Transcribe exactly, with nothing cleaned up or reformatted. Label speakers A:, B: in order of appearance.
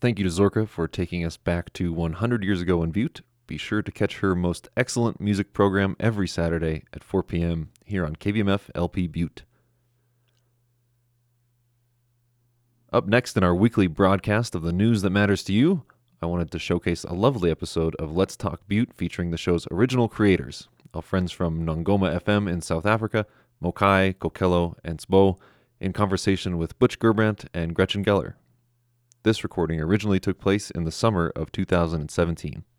A: Thank you to Zorka for taking us back to one hundred years ago in Butte. Be sure to catch her most excellent music program every Saturday at four p.m. here on K V M F L P Butte. Up next in our weekly broadcast of the news that matters to you, I wanted to showcase a lovely episode of Let's Talk Butte featuring the show's original creators, our friends from Nongoma F M in South Africa, Mokai, Kokelo, and Sbo, in conversation with Butch Gerbrandt and Gretchen Geller. This recording originally took place in the summer of two thousand seventeen.